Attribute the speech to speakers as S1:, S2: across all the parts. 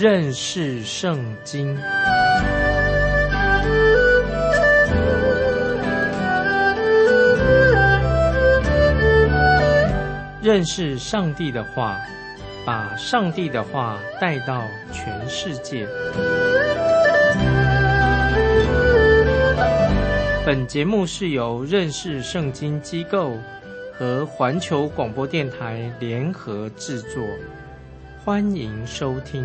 S1: 认识圣经。认识上帝的话，把上帝的话带到全世界。本节目是由认识圣经机构和环球广播电台联合制作，欢迎收听。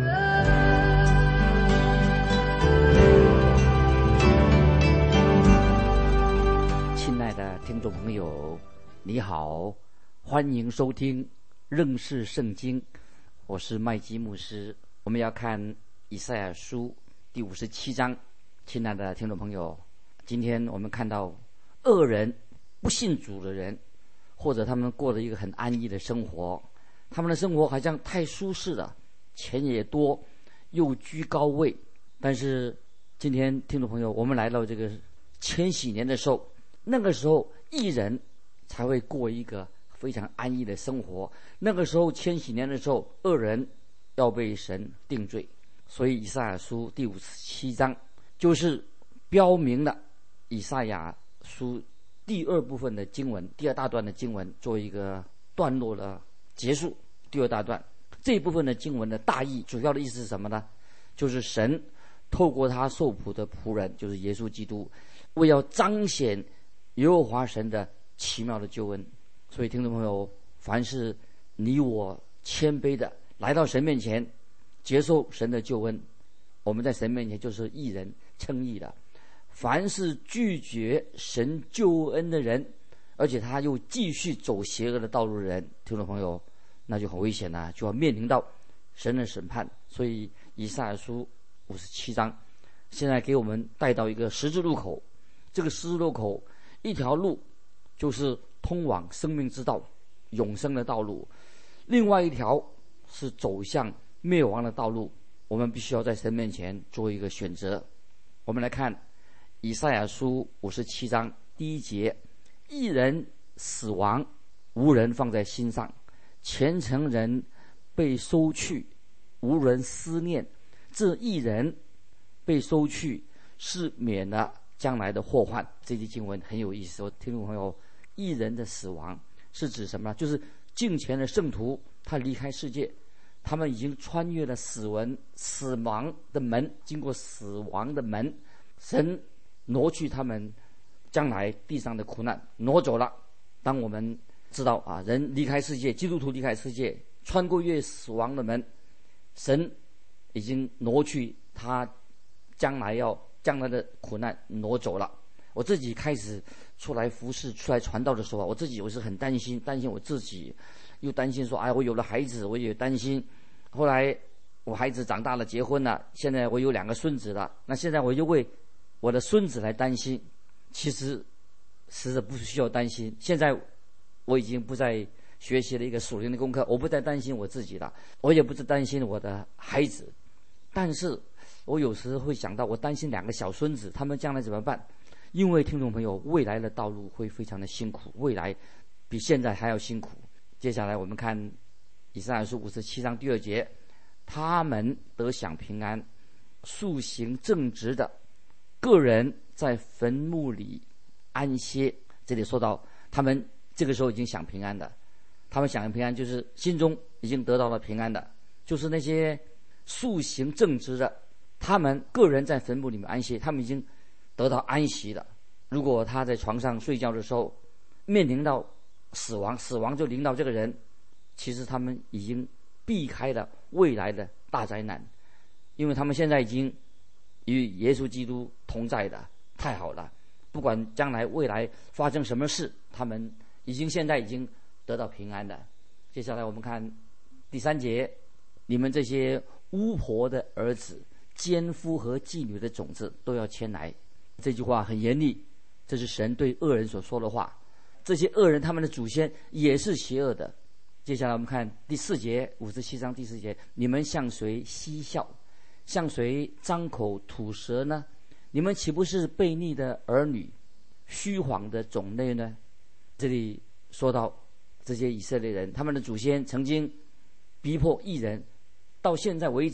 S2: 亲爱的听众朋友，你好，欢迎收听认识圣经，我是麦基牧师。我们要看以赛亚书第57章。亲爱的听众朋友，今天我们看到恶人、不信主的人，或者他们过了一个很安逸的生活，他们的生活好像太舒适了，钱也多，又居高位。但是今天听众朋友，我们来到这个千禧年的时候，那个时候义人才会过一个非常安逸的生活。那个时候千禧年的时候，恶人要被神定罪。所以以赛亚书第57章就是标明了以赛亚书第二部分的经文，第二大段的经文做一个段落的结束。第二大段这一部分的经文的大意，主要的意思是什么呢？就是神透过他受苦的仆人，就是耶稣基督，为要彰显耶和华神的奇妙的救恩。所以听众朋友，凡是你我谦卑的来到神面前，接受神的救恩，我们在神面前就是义人，称义的。凡是拒绝神救恩的人，而且他又继续走邪恶的道路的人，听众朋友，那就很危险了，就要面临到神的审判。所以以赛亚书57章现在给我们带到一个十字路口，这个十字路口一条路就是通往生命之道、永生的道路，另外一条是走向灭亡的道路。我们必须要在神面前做一个选择。我们来看以赛亚书57章第1节：义人死亡，无人放在心上；虔诚人被收去，无人思念。这义人被收去，是免了将来的祸患。这句经文很有意思，听众朋友，义人的死亡是指什么？就是敬虔的圣徒，他离开世界，他们已经穿越了死亡的门，经过死亡的门，神挪去他们将来地上的苦难，挪走了。当我们知道人离开世界，基督徒离开世界，穿过越死亡的门，神已经挪去他将来的苦难，挪走了。我自己开始出来服侍、出来传道的时候，我是很担心我自己，又担心说，我有了孩子，我也担心。后来我孩子长大了，结婚了，现在我有2个孙子了，那现在我就为我的孙子来担心。其实不需要担心，现在我已经不再学习了一个属灵的功课，我不再担心我自己了，我也不再担心我的孩子。但是我有时会想到，我担心2个小孙子，他们将来怎么办？因为听众朋友，未来的道路会非常的辛苦，未来比现在还要辛苦。接下来我们看以赛亚书57章第2节：他们得享平安，素行正直的个人在坟墓里安歇。这里说到他们这个时候已经享平安的，他们享平安就是心中已经得到了平安的，就是那些素行正直的，他们个人在坟墓里面安歇，他们已经得到安息了。如果他在床上睡觉的时候面临到死亡就临到这个人，其实他们已经避开了未来的大灾难，因为他们现在已经与耶稣基督同在的，太好了。不管将来未来发生什么事，他们现在已经得到平安的。接下来我们看第3节：你们这些巫婆的儿子、奸夫和妓女的种子都要迁来。这句话很严厉，这是神对恶人所说的话。这些恶人他们的祖先也是邪恶的。接下来我们看第4节，57章第4节：你们向谁嬉笑，向谁张口吐舌呢？你们岂不是悖逆的儿女，虚谎的种类呢？这里说到这些以色列人，他们的祖先曾经逼迫义人，到现在为止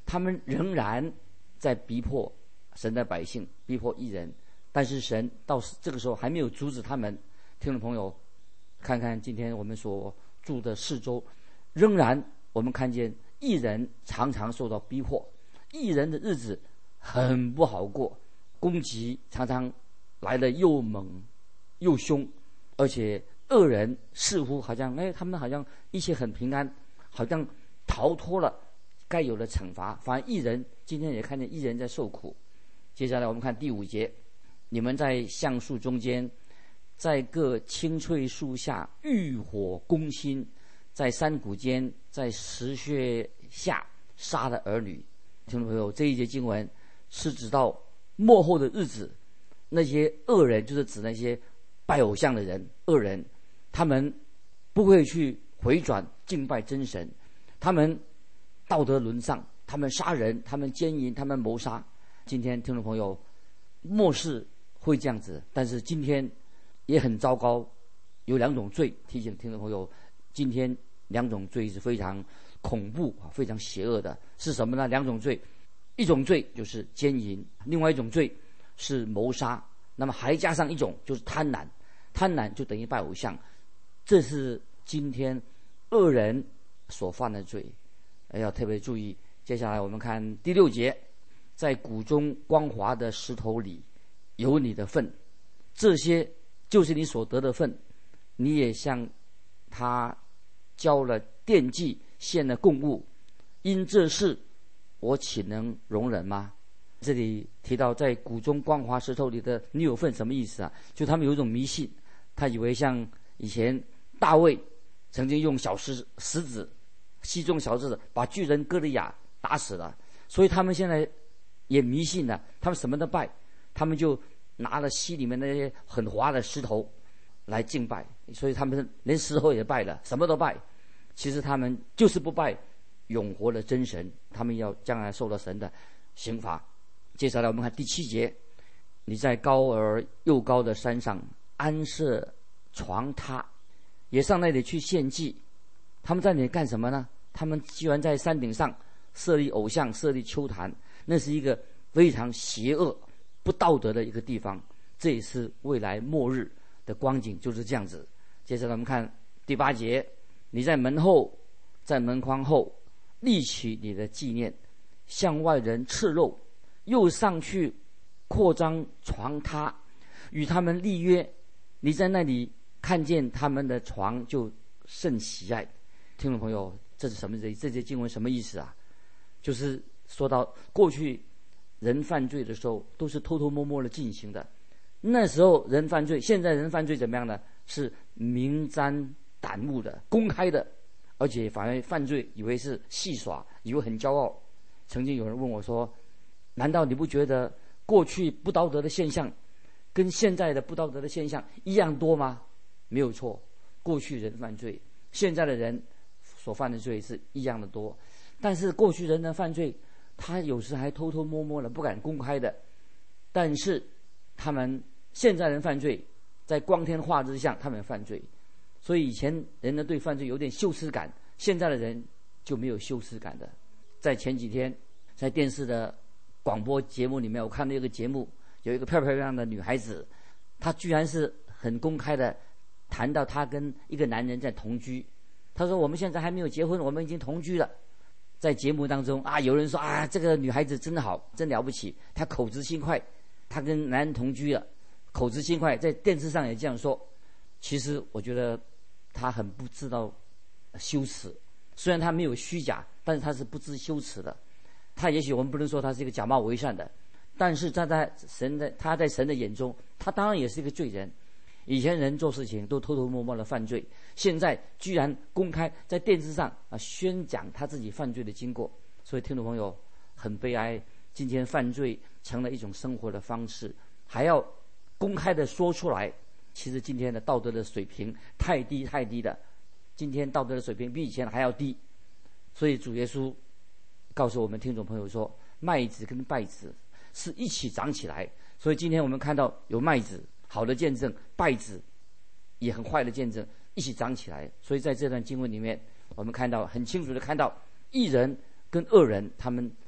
S2: 他们仍然在逼迫神的百姓，逼迫义人，但是神到这个时候还没有阻止他们。听众朋友，看看今天我们所住的四周，仍然我们看见义人常常受到逼迫，义人的日子很不好过，攻击常常来得又猛又凶，而且恶人似乎好像他们好像一切很平安，好像逃脱了该有的惩罚，反而义人今天也看见义人在受苦。接下来我们看第5节，你们在橡树中间，在各青翠树下浴火攻心，在山谷间，在石穴下杀了儿女。听众朋友，这一节经文是指到末后的日子，那些恶人，就是指那些拜偶像的人，恶人，他们不会去回转敬拜真神，他们道德沦丧，他们杀人，他们奸淫，他们谋杀。今天听众朋友，末世会这样子，但是今天也很糟糕，有2种罪。提醒听众朋友，今天2种罪是非常恐怖非常邪恶的。是什么呢？2种罪，一种罪就是奸淫，另外一种罪是谋杀，那么还加上一种就是贪婪，贪婪就等于拜偶像。这是今天恶人所犯的罪，要特别注意。接下来我们看第6节，在谷中光滑的石头里有你的份，这些就是你所得的份，你也向他交了奠祭，献了供物，因这事我岂能容忍吗？这里提到在谷中光滑石头里的你有份，什么意思啊？就他们有一种迷信，他以为像以前大卫曾经用石子，西中小石子把巨人歌利亚打死了，所以他们现在也迷信了，他们什么都拜，他们就拿了溪里面那些很滑的石头来敬拜，所以他们连石头也拜了，什么都拜。其实他们就是不拜永活的真神，他们要将来受到神的刑罚。接下来我们看第7节，你在高而又高的山上安设床榻，也上那里去献祭。他们在那里干什么呢？他们居然在山顶上设立偶像，设立丘坛，那是一个非常邪恶不道德的一个地方。这也是未来末日的光景，就是这样子。接下来我们看第8节，你在门后，在门框后立起你的纪念，向外人赤露，又上去扩张床榻，与他们立约。你在那里看见他们的床，就甚喜爱。听众朋友，这是什么？这节经文什么意思啊？就是说到过去人犯罪的时候都是偷偷摸摸的进行的，那时候人犯罪，现在人犯罪怎么样呢？是明瞻胆目的，公开的，而且反而犯罪以为是戏耍，以为很骄傲。曾经有人问我说，难道你不觉得过去不道德的现象跟现在的不道德的现象一样多吗？没有错，过去人犯罪，现在的人所犯的罪是一样的多。但是过去人的犯罪，他有时还偷偷摸摸的，不敢公开的。但是他们现在人犯罪，在光天化日之下他们犯罪，所以以前人呢对犯罪有点羞耻感，现在的人就没有羞耻感的。在前几天在电视的广播节目里面，我看到一个节目，有一个漂漂亮亮的女孩子，她居然是很公开的谈到她跟一个男人在同居。她说我们现在还没有结婚，我们已经同居了。在节目当中有人说这个女孩子真好，真了不起，她口直心快，她跟男人同居了，口直心快，在电视上也这样说。其实我觉得她很不知道羞耻，虽然她没有虚假，但是她是不知羞耻的。她也许我们不能说她是一个假冒伪善的，但是她在神的眼中，她当然也是一个罪人。以前人做事情都偷偷摸摸的犯罪，现在居然公开在电视上宣讲他自己犯罪的经过。所以听众朋友很悲哀，今天犯罪成了一种生活的方式，还要公开的说出来。其实今天的道德的水平太低太低了，今天道德的水平比以前还要低。所以主耶稣告诉我们听众朋友说，麦子跟稗子是一起长起来。所以今天我们看到有麦子好的见证，稗子也很坏的见证，一起长起来。所以在这段经文里面，我们看到很清楚的看到义人跟恶人他们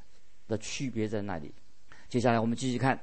S2: 的区别在那里。接下来我们继续看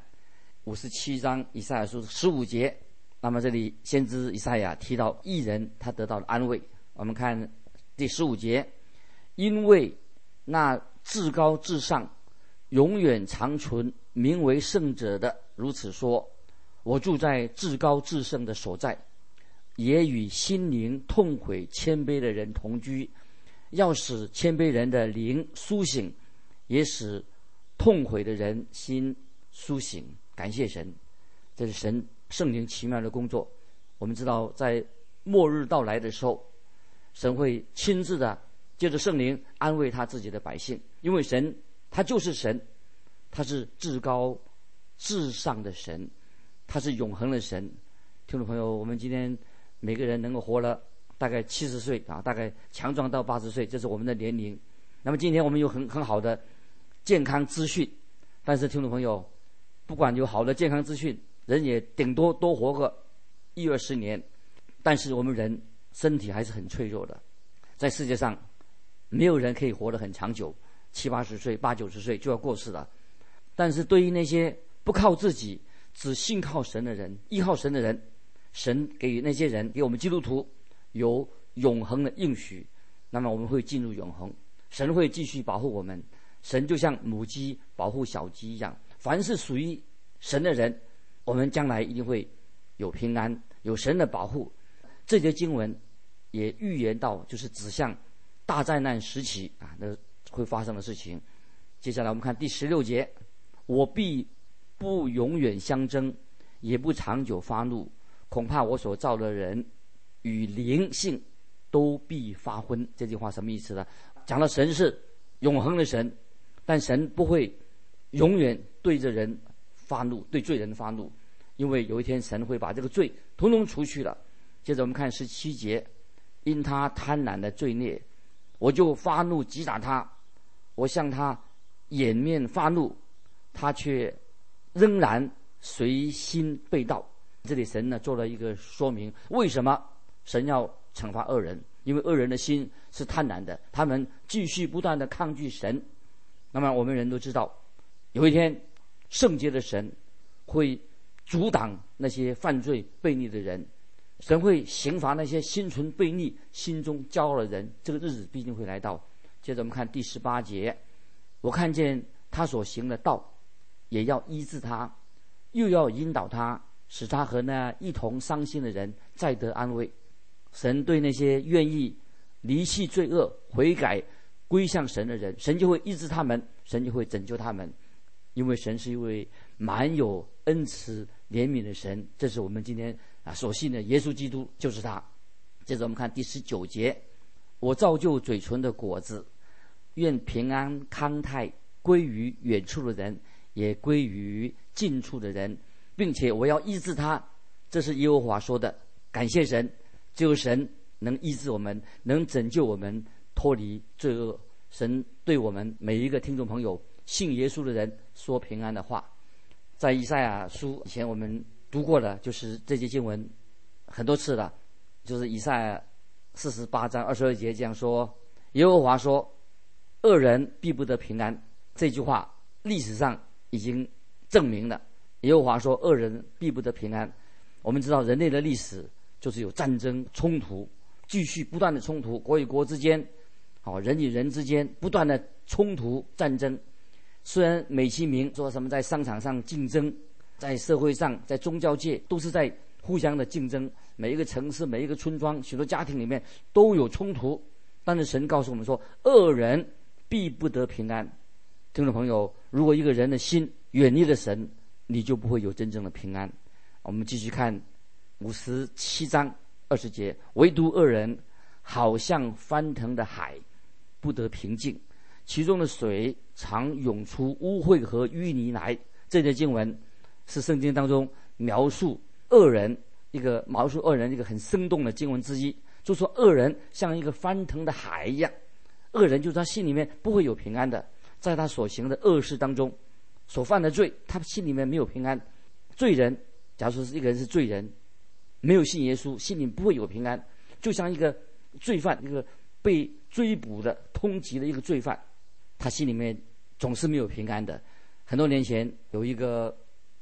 S2: 57章以赛亚书15节。那么这里先知以赛亚提到义人他得到了安慰。我们看第15节，因为那至高至上永远长存名为圣者的如此说，我住在至高至圣的所在，也与心灵痛悔谦卑的人同居，要使谦卑人的灵苏醒，也使痛悔的人心苏醒。感谢神，这是神圣灵奇妙的工作。我们知道在末日到来的时候，神会亲自的借着圣灵安慰他自己的百姓，因为神他就是神，他是至高至上的神，他是永恒的神。听众朋友，我们今天每个人能够活了大概70岁啊，大概强壮到80岁，这是我们的年龄。那么今天我们有很好的健康资讯，但是听众朋友，不管有好的健康资讯，人也顶多多活个10-20年，但是我们人身体还是很脆弱的。在世界上没有人可以活得很长久，70-80岁、80-90岁就要过世了。但是对于那些不靠自己只信靠神的人，依靠神的人，神给予那些人，给我们基督徒有永恒的应许，那么我们会进入永恒，神会继续保护我们。神就像母鸡保护小鸡一样，凡是属于神的人，我们将来一定会有平安，有神的保护。这节经文也预言到，就是指向大灾难时期啊，那会发生的事情。接下来我们看第16节，我必不永远相争，也不长久发怒，恐怕我所造的人与灵性都必发昏。这句话什么意思呢？讲到神是永恒的神，但神不会永远对着人发怒，对罪人发怒，因为有一天神会把这个罪统统除去了。接着我们看17节，因他贪婪的罪孽，我就发怒击打他，我向他掩面发怒，他却仍然随心背道。这里神呢做了一个说明，为什么神要惩罚恶人？因为恶人的心是贪婪的，他们继续不断的抗拒神。那么我们人都知道，有一天圣洁的神会阻挡那些犯罪悖逆的人，神会刑罚那些心存悖逆、心中骄傲的人，这个日子必定会来到。接着我们看第18节，我看见他所行的道，也要医治他，又要引导他，使他和那一同伤心的人再得安慰。神对那些愿意离弃罪恶、悔改归向神的人，神就会医治他们，神就会拯救他们，因为神是一位满有恩慈怜悯的神。这是我们今天所信的耶稣基督，就是他。接着我们看第19节，我造就嘴唇的果子，愿平安康泰归于远处的人，也归于近处的人，并且我要医治他。这是耶和华说的。感谢神，只有神能医治我们，能拯救我们脱离罪恶。神对我们每一个听众朋友信耶稣的人说平安的话。在以赛亚书以前我们读过的，就是这节经文很多次了，就是以赛亚48章22节这样说，耶和华说，恶人必不得平安。这句话历史上已经证明了，耶和华说恶人必不得平安。我们知道人类的历史就是有战争冲突，继续不断的冲突，国与国之间，人与人之间不断的冲突战争。虽然美其名说什么在商场上竞争，在社会上，在宗教界都是在互相的竞争，每一个城市、每一个村庄、许多家庭里面都有冲突，但是神告诉我们说，恶人必不得平安。听众朋友，如果一个人的心远离了神，你就不会有真正的平安。我们继续看57章20节，唯独恶人好像翻腾的海，不得平静，其中的水常涌出污秽和淤泥来。这节经文是圣经当中描述恶人一个很生动的经文之一，就说恶人像一个翻腾的海一样，恶人就是他心里面不会有平安的，在他所行的恶事当中所犯的罪，他心里面没有平安。罪人，假如说是一个人是罪人，没有信耶稣，心里不会有平安，就像一个罪犯，一个被追捕的通缉的一个罪犯，他心里面总是没有平安的。很多年前有一个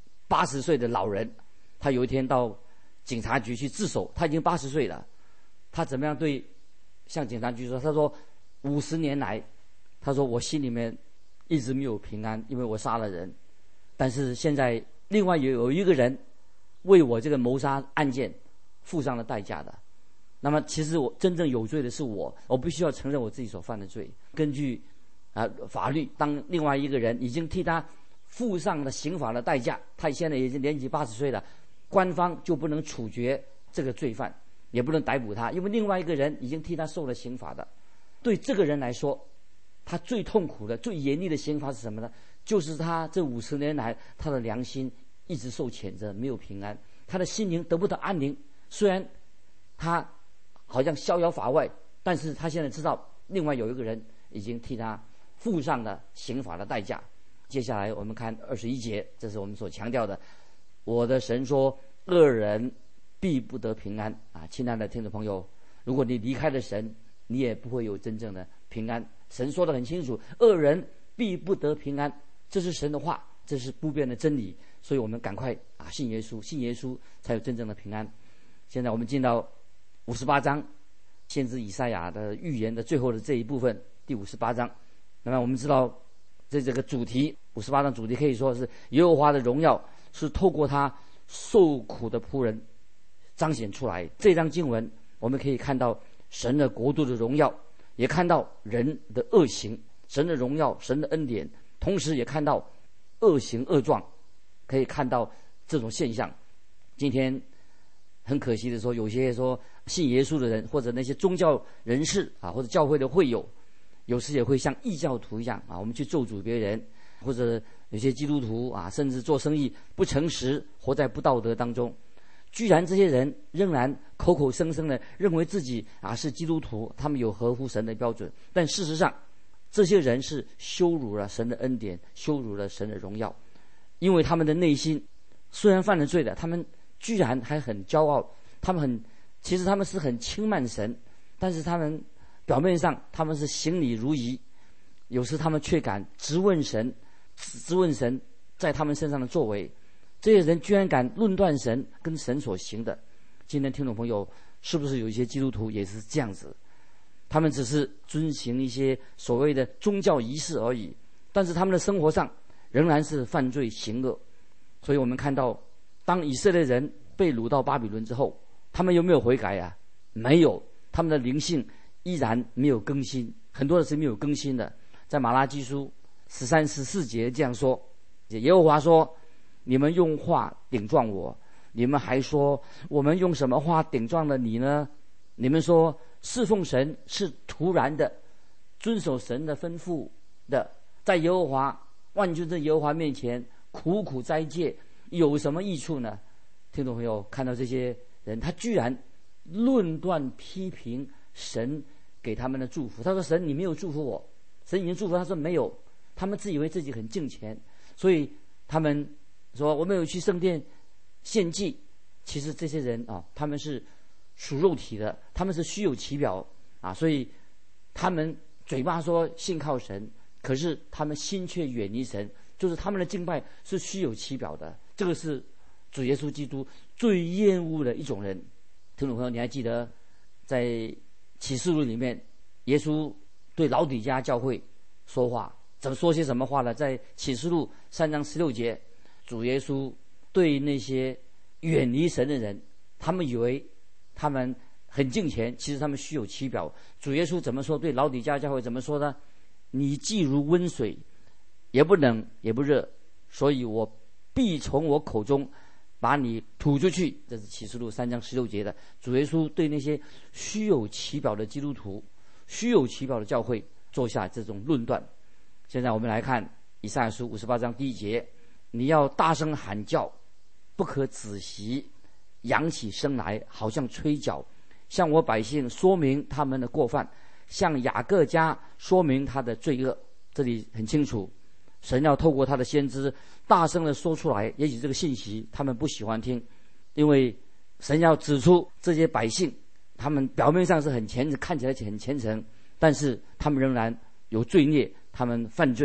S2: 80岁的老人，他有一天到警察局去自首，他已经80岁了。他怎么样向警察局说？他说50年来，他说我心里面一直没有平安，因为我杀了人。但是现在另外有一个人为我这个谋杀案件付上了代价的。那么其实我真正有罪的是我必须要承认我自己所犯的罪。根据法律，当另外一个人已经替他付上了刑罚的代价，他现在已经年纪80岁了，官方就不能处决这个罪犯，也不能逮捕他，因为另外一个人已经替他受了刑罚的。对这个人来说，他最痛苦的、最严厉的刑罚是什么呢？就是他这50年来，他的良心一直受谴责，没有平安，他的心灵得不到安宁。虽然他好像逍遥法外，但是他现在知道另外有一个人已经替他付上了刑罚的代价。接下来我们看21节，这是我们所强调的，我的神说恶人必不得平安啊！亲爱的听众朋友，如果你离开了神，你也不会有真正的平安。神说得很清楚，恶人必不得平安，这是神的话，这是不变的真理。所以我们赶快信耶稣，信耶稣才有真正的平安。现在我们进到58章，先知以赛亚的预言的最后的这一部分，第58章。那么我们知道这个主题，58章主题可以说是耶和华的荣耀是透过他受苦的仆人彰显出来。这章经文我们可以看到神的国度的荣耀，也看到人的恶行，神的荣耀，神的恩典，同时也看到恶行恶状，可以看到这种现象。今天很可惜的说，有些说信耶稣的人，或者那些宗教人士或者教会的会友，有时也会像异教徒一样我们去咒诅别人，或者有些基督徒甚至做生意不诚实，活在不道德当中。居然这些人仍然口口声声的认为自己是基督徒，他们有合乎神的标准，但事实上这些人是羞辱了神的恩典，羞辱了神的荣耀。因为他们的内心虽然犯了罪的，他们居然还很骄傲，其实他们是很轻慢神，但是他们表面上他们是行礼如仪，有时他们却敢质问神在他们身上的作为。这些人居然敢论断神跟神所行的。今天听众朋友，是不是有一些基督徒也是这样子？他们只是遵行一些所谓的宗教仪式而已，但是他们的生活上仍然是犯罪行恶。所以我们看到，当以色列人被掳到巴比伦之后，他们有没有悔改没有，他们的灵性依然没有更新，很多的是没有更新的。在马拉基书13、14节这样说，耶和华说，你们用话顶撞我，你们还说我们用什么话顶撞了你呢？你们说侍奉神是突然的，遵守神的吩咐的，在耶和华万军之耶和华面前苦苦斋戒，有什么益处呢？听众朋友，看到这些人，他居然论断批评神给他们的祝福。他说神你没有祝福我，神已经祝福他说没有。他们自以为自己很敬虔，所以他们说我们有去圣殿献祭。其实这些人他们是属肉体的，他们是虚有其表所以他们嘴巴说信靠神，可是他们心却远离神，就是他们的敬拜是虚有其表的。这个是主耶稣基督最厌恶的一种人。听众朋友，你还记得在启示录里面，耶稣对老底嘉教会说话，怎么说些什么话呢？在启示录3章16节，主耶稣对那些远离神的人，他们以为他们很敬虔，其实他们虚有其表。主耶稣怎么说？对老底嘉教会怎么说呢？你既如温水，也不冷也不热，所以我必从我口中把你吐出去。这是启示录3章16节的。主耶稣对那些虚有其表的基督徒、虚有其表的教会做下这种论断。现在我们来看以赛亚书58章第1节，你要大声喊叫，不可止息，扬起声来，好像吹角，向我百姓说明他们的过犯，向雅各家说明他的罪恶。这里很清楚，神要透过他的先知大声的说出来。也许这个信息他们不喜欢听，因为神要指出这些百姓，他们表面上是很虔诚，看起来很虔诚，但是他们仍然有罪孽，他们犯罪。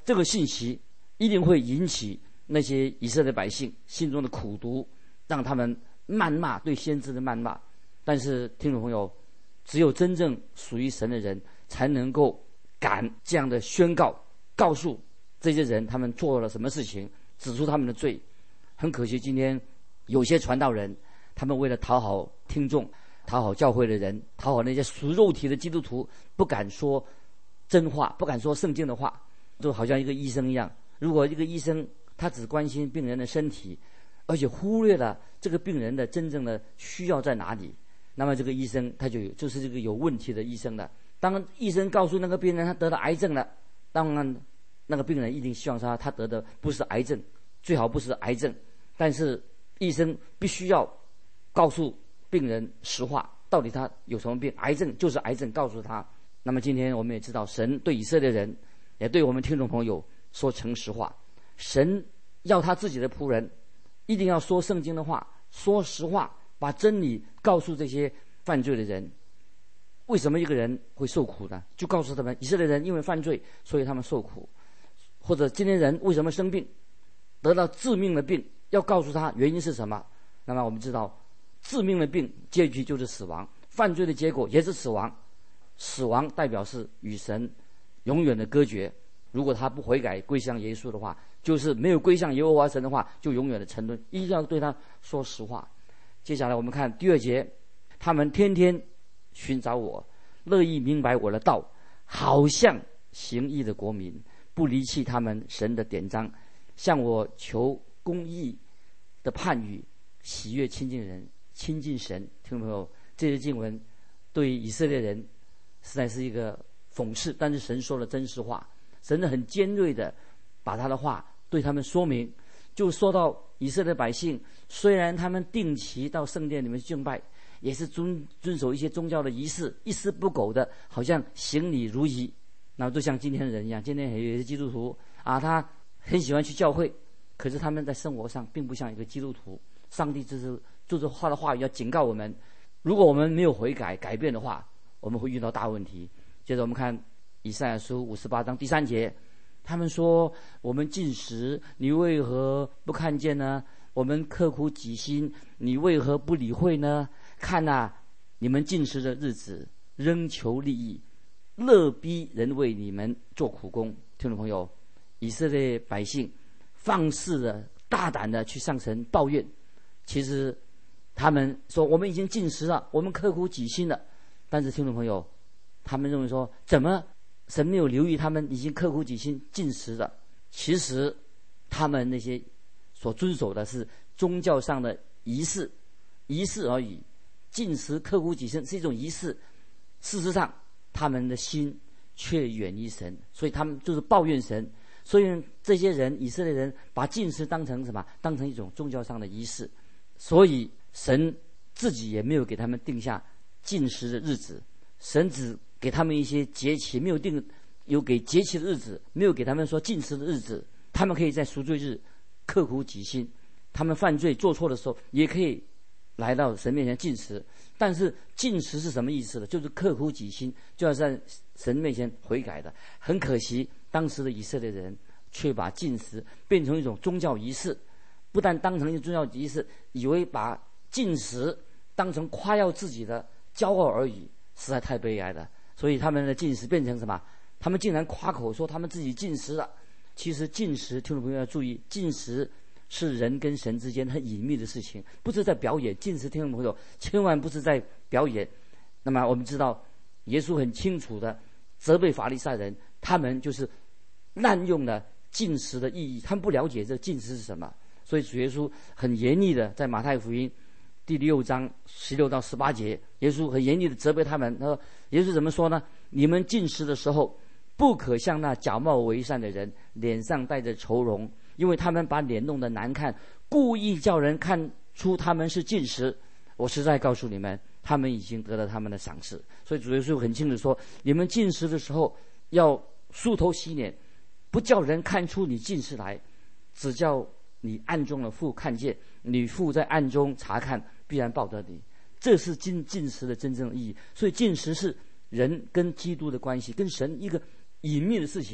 S2: 这个信息一定会引起那些以色列百姓心中的苦毒，让他们谩骂，对先知的谩骂。但是听众朋友，只有真正属于神的人才能够敢这样的宣告，告诉这些人他们做了什么事情，指出他们的罪。很可惜，今天有些传道人，他们为了讨好听众，讨好教会的人，讨好那些属肉体的基督徒，不敢说真话，不敢说圣经的话，就好像一个医生一样。如果一个医生他只关心病人的身体，而且忽略了这个病人的真正的需要在哪里，那么这个医生他就是这个有问题的医生了。当医生告诉那个病人他得了癌症了，当然那个病人一定希望他得的不是癌症，最好不是癌症。但是医生必须要告诉病人实话，到底他有什么病，癌症就是癌症，告诉他。那么今天我们也知道，神对以色列人，也对我们听众朋友说诚实话。神要他自己的仆人一定要说圣经的话，说实话，把真理告诉这些犯罪的人。为什么一个人会受苦呢？就告诉他们，以色列人因为犯罪，所以他们受苦。或者今天人为什么生病，得到致命的病，要告诉他原因是什么。那么我们知道，致命的病结局就是死亡，犯罪的结果也是死亡。死亡代表是与神永远的隔绝。如果他不悔改归向耶稣的话，就是没有归向耶和华神的话，就永远的沉沦。一定要对他说实话。接下来我们看第2节，他们天天寻找我，乐意明白我的道，好像行义的国民，不离弃他们神的典章，向我求公义的判语，喜悦亲近人，亲近神。听众朋友，这些经文对以色列人实在是一个讽刺，但是神说了真实话。神很尖锐的把他的话对他们说明，就说到以色列百姓，虽然他们定期到圣殿里面敬拜，也是遵守一些宗教的仪式，一丝不苟的，好像行礼如仪。那就像今天的人一样，今天有一些基督徒啊，他很喜欢去教会，可是他们在生活上并不像一个基督徒。上帝就是他的话语要警告我们，如果我们没有悔改改变的话，我们会遇到大问题。接着我们看以赛亚书58章第3节，他们说，我们禁食，你为何不看见呢？我们刻苦己心，你为何不理会呢？看啊，你们禁食的日子，仍求利益，乐逼人为你们做苦工。听众朋友，以色列百姓放肆的大胆的去向神抱怨，其实他们说我们已经禁食了，我们刻苦己心了。但是听众朋友，他们认为说，怎么神没有留意他们已经刻苦己心禁食了？其实他们那些所遵守的是宗教上的仪式而已。禁食刻苦己心是一种仪式，事实上他们的心却远离神，所以他们就是抱怨神。所以这些人以色列人把禁食当成什么？当成一种宗教上的仪式。所以神自己也没有给他们定下禁食的日子，神只给他们一些节期，没有有给节期的日子，没有给他们说禁食的日子。他们可以在赎罪日刻苦己心，他们犯罪做错的时候也可以来到神面前禁食。但是禁食是什么意思呢？就是刻苦己心，就要在神面前悔改的。很可惜，当时的以色列人却把禁食变成一种宗教仪式，不但当成一种宗教仪式，以为把禁食当成夸耀自己的骄傲而已，实在太悲哀了。所以他们的禁食变成什么？他们竟然夸口说他们自己禁食了。其实禁食，听众朋友要注意，禁食是人跟神之间很隐秘的事情，不是在表演。禁食，听众朋友千万不是在表演。那么我们知道，耶稣很清楚的责备法利赛人，他们就是滥用了禁食的意义，他们不了解这禁食是什么。所以主耶稣很严厉的在马太福音第6章16到18节，耶稣很严厉的责备他们。他说，耶稣怎么说呢？你们禁食的时候，不可像那假冒为善的人，脸上带着愁容，因为他们把脸弄得难看，故意叫人看出他们是禁食。我实在告诉你们，他们已经得了他们的赏赐。所以主耶稣很清楚说，你们禁食的时候要梳头洗脸，不叫人看出你禁食来，只叫你暗中的父看见，你父在暗中查看，必然报得你。这是禁食的真正的意义。所以禁食是人跟基督的关系，跟神一个隐秘的事情，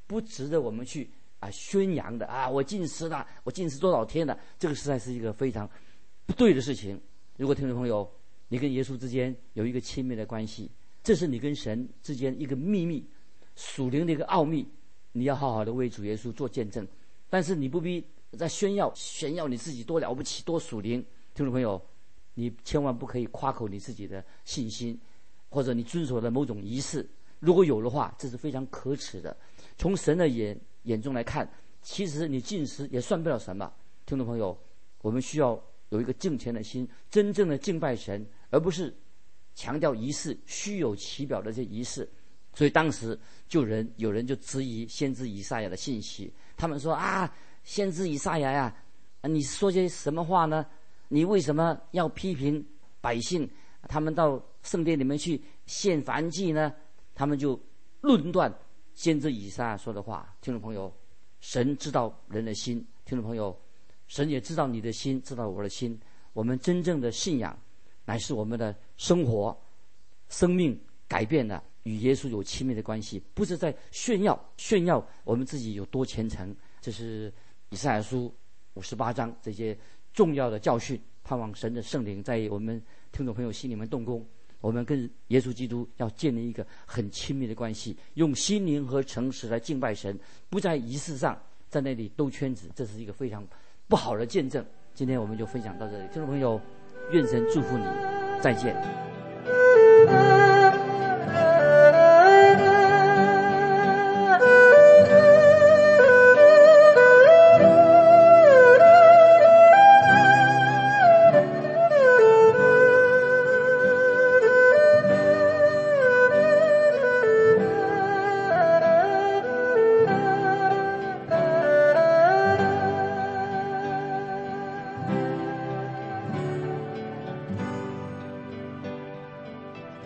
S2: 不值得我们去宣扬的我禁食了，我禁食多少天了，这个实在是一个非常不对的事情。如果听众朋友你跟耶稣之间有一个亲密的关系，这是你跟神之间一个秘密，属灵的一个奥秘，你要好好的为主耶稣做见证。但是你不必在炫耀你自己多了不起多属灵。听众朋友，你千万不可以夸口你自己的信心，或者你遵守的某种仪式，如果有的话，这是非常可耻的。从神的眼中来看，其实你禁食也算不了什么。听众朋友，我们需要有一个敬虔的心，真正的敬拜神，而不是强调仪式、虚有其表的这些仪式。所以当时有人就质疑先知以赛亚的信息，他们说先知以赛亚呀，你说些什么话呢？你为什么要批评百姓他们到圣殿里面去献燔祭呢？他们就论断先知以赛亚说的话。听众朋友，神知道人的心，听众朋友，神也知道你的心，知道我的心。我们真正的信仰乃是我们的生活生命改变了，与耶稣有亲密的关系，不是在炫耀我们自己有多虔诚。这是以赛亚书58章这些重要的教训，盼望神的圣灵在我们听众朋友心里面动工。我们跟耶稣基督要建立一个很亲密的关系，用心灵和诚实来敬拜神，不在仪式上在那里兜圈子，这是一个非常不好的见证。今天我们就分享到这里，听众朋友，愿神祝福你，再见。